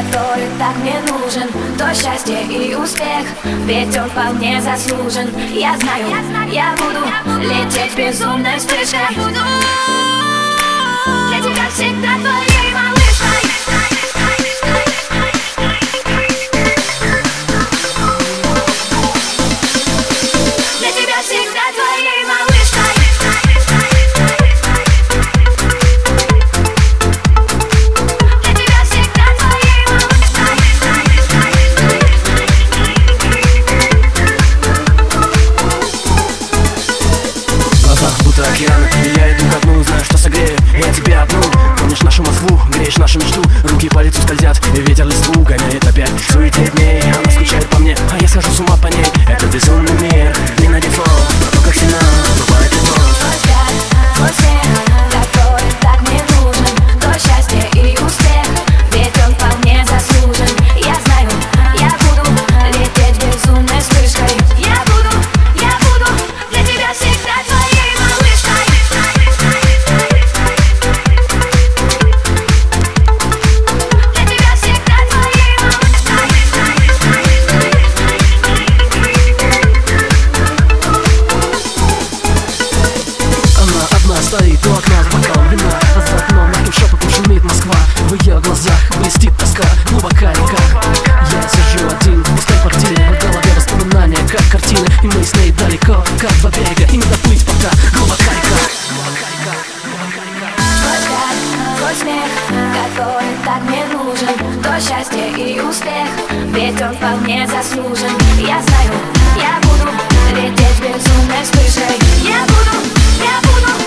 который так мне нужен. То счастье и успех, ведь он вполне заслужен. Я знаю, я буду лететь безумной вспышкой. Для тебя всегда твоей малышкой. Для тебя всегда твоей малышкой. Для тебя всегда твоей малышкой. Глаза будто океаны, и я иду ко дну, знаю, что согрею я тебя одну. Помнишь нашу Москву, греешь нашу мечту, руки по лицу скользят, и ветер листву гоняет опять. Суете дней, она скучает по мне, а я схожу с ума по ней. Это безумный мир, не на дефолт, но то, как сильна бывает любовь. Твой взгляд, твой смех, который так мне нужен. То счастье и успех, ведь он вполне заслужен. Я знаю, я буду лететь безумной вспышкой. Я буду для тебя всегда твоей малышкой. Для тебя всегда твоей малышкой. Она одна стоит у окна с бокалом вина, а за окном мягким шепотом шумит Москва. В ее глазах блестит тоска, глубока река. Я сижу один в пустой квартире, в голове воспоминания, как картины, и мы с ней далеко, как два берега, и не доплыть пока. Глубока река. Твой взгляд, твой смех, который так мне нужен. То счастье и успех, ведь он вполне заслужен. Я знаю, я буду лететь безумной вспышкой. Я буду